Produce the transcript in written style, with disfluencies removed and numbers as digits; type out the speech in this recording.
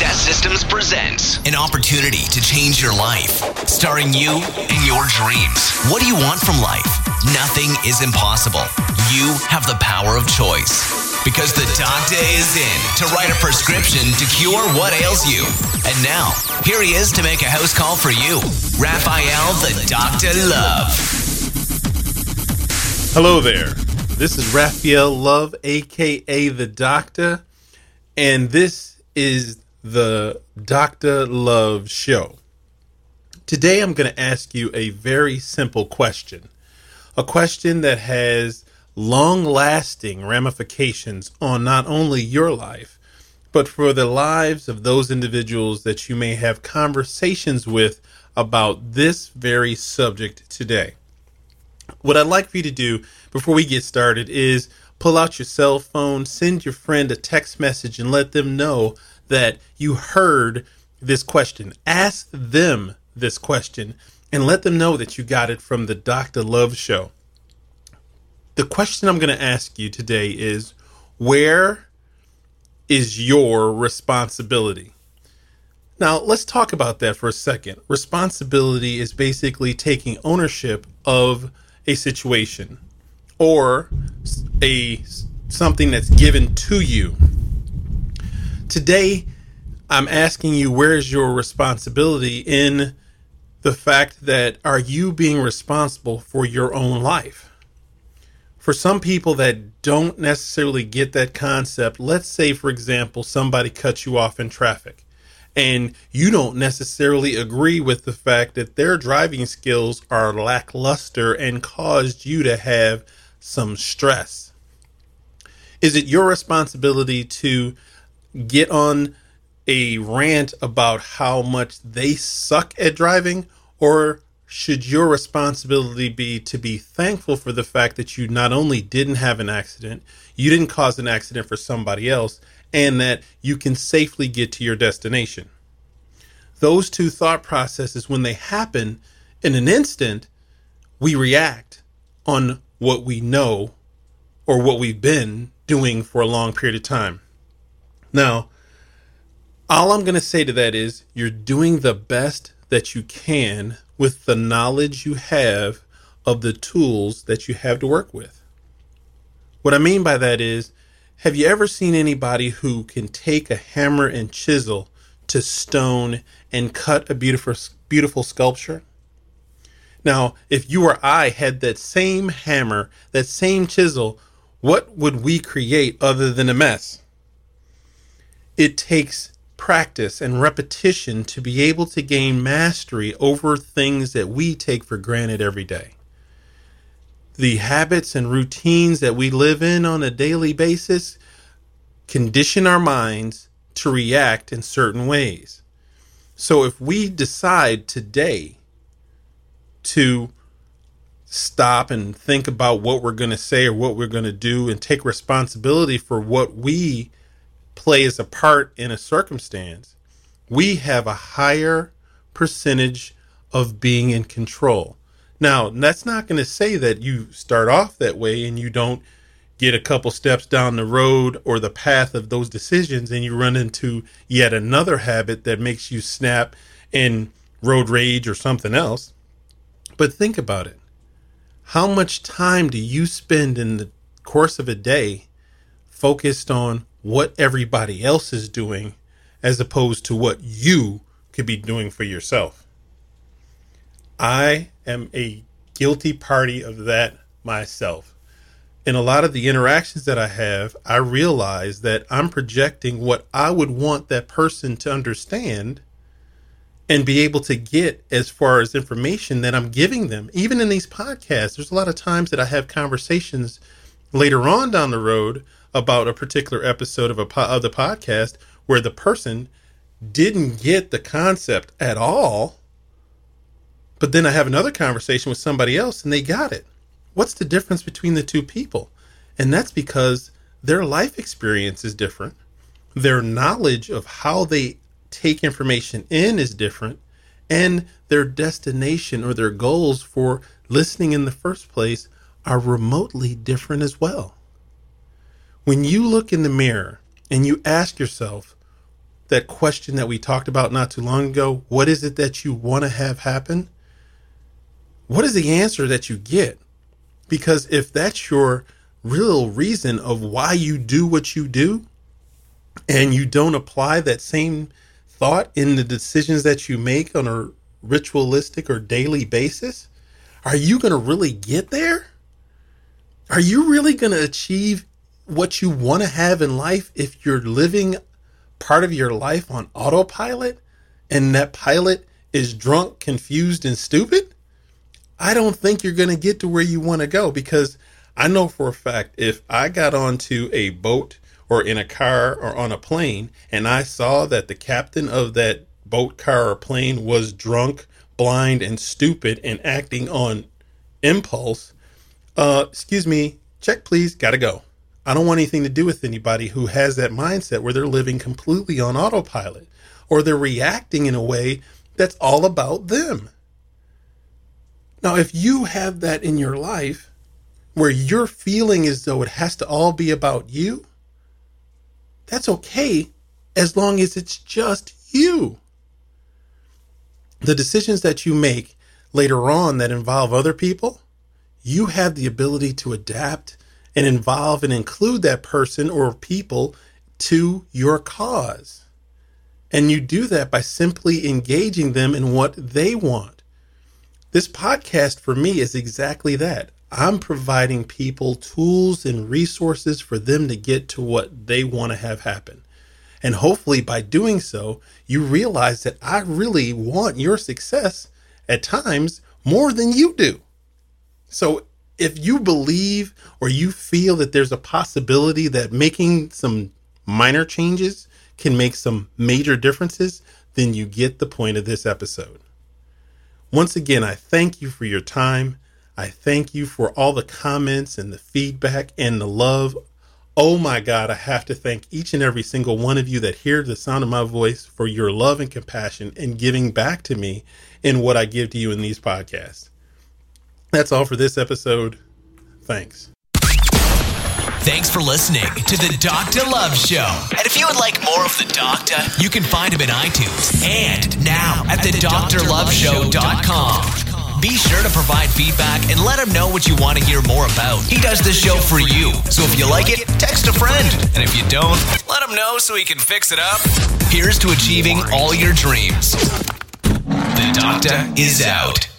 Success Systems presents an opportunity to change your life, starring you and your dreams. What do you want from life? Nothing is impossible. You have the power of choice. Because the doctor is in to write a prescription to cure what ails you. And now, here he is to make a house call for you, Raphael the Dr. Love. Hello there. This is Raphael Love, aka the Doctor, and this is the Dr. Love Show. Today I'm going to ask you a very simple question. A question that has long-lasting ramifications on not only your life, but for the lives of those individuals that you may have conversations with about this very subject today. What I'd like for you to do before we get started is pull out your cell phone, send your friend a text message, and let them know that you heard this question. Ask them this question and let them know that you got it from the Dr. Love Show. The question I'm going to ask you today is, where is your responsibility? Now, let's talk about that for a second. Responsibility is basically taking ownership of a situation or something that's given to you. Today, I'm asking you, where is your responsibility in the fact that are you being responsible for your own life? For some people that don't necessarily get that concept, let's say, for example, somebody cuts you off in traffic and you don't necessarily agree with the fact that their driving skills are lackluster and caused you to have some stress. Is it your responsibility to get on a rant about how much they suck at driving, or should your responsibility be to be thankful for the fact that you not only didn't have an accident, you didn't cause an accident for somebody else, and that you can safely get to your destination? Those two thought processes, when they happen in an instant, we react on what we know or what we've been doing for a long period of time. Now, all I'm going to say to that is you're doing the best that you can with the knowledge you have of the tools that you have to work with. What I mean by that is, have you ever seen anybody who can take a hammer and chisel to stone and cut a beautiful sculpture? Now, if you or I had that same hammer, that same chisel, what would we create other than a mess? It takes practice and repetition to be able to gain mastery over things that we take for granted every day. The habits and routines that we live in on a daily basis condition our minds to react in certain ways. So if we decide today to stop and think about what we're going to say or what we're going to do and take responsibility for what we play as a part in a circumstance, we have a higher percentage of being in control. Now, that's not going to say that you start off that way and you don't get a couple steps down the road or the path of those decisions and you run into yet another habit that makes you snap in road rage or something else. But think about it. How much time do you spend in the course of a day focused on what everybody else is doing as opposed to what you could be doing for yourself? I am a guilty party of that myself. In a lot of the interactions that I have, I realize that I'm projecting what I would want that person to understand and be able to get as far as information that I'm giving them. Even in these podcasts, there's a lot of times that I have conversations later on down the road about a particular episode of the podcast where the person didn't get the concept at all, but then I have another conversation with somebody else and they got it. What's the difference between the two people? And that's because their life experience is different. Their knowledge of how they take information in is different, and their destination or their goals for listening in the first place are remotely different as well. When you look in the mirror and you ask yourself, that question that we talked about not too long ago, what is it that you want to have happen? What is the answer that you get? Because if that's your real reason of why you do what you do, and you don't apply that same thought in the decisions that you make on a ritualistic or daily basis, are you going to really get there? Are you really going to achieve what you want to have in life if you're living part of your life on autopilot and that pilot is drunk, confused, and stupid? I don't think you're going to get to where you want to go, because I know for a fact if I got onto a boat or in a car or on a plane and I saw that the captain of that boat, car, or plane was drunk, blind, and stupid and acting on impulse, excuse me, check please, gotta go. I don't want anything to do with anybody who has that mindset where they're living completely on autopilot or they're reacting in a way that's all about them. Now, if you have that in your life where you're feeling as though it has to all be about you, that's okay as long as it's just you. The decisions that you make later on that involve other people, you have the ability to adapt and involve and include that person or people to your cause. And you do that by simply engaging them in what they want. This podcast for me is exactly that. I'm providing people tools and resources for them to get to what they want to have happen. And hopefully by doing so, you realize that I really want your success at times more than you do. So if you believe or you feel that there's a possibility that making some minor changes can make some major differences, then you get the point of this episode. Once again, I thank you for your time. I thank you for all the comments and the feedback and the love. Oh my God, I have to thank each and every single one of you that hear the sound of my voice for your love and compassion and giving back to me in what I give to you in these podcasts. That's all for this episode. Thanks. Thanks for listening to the Dr. Love Show. And if you would like more of the Doctor, you can find him in iTunes and now at thedrloveshow.com. Be sure to provide feedback and let him know what you want to hear more about. He does this show for you. So if you like it, text a friend. And if you don't, let him know so he can fix it up. Here's to achieving all your dreams. The Doctor is out.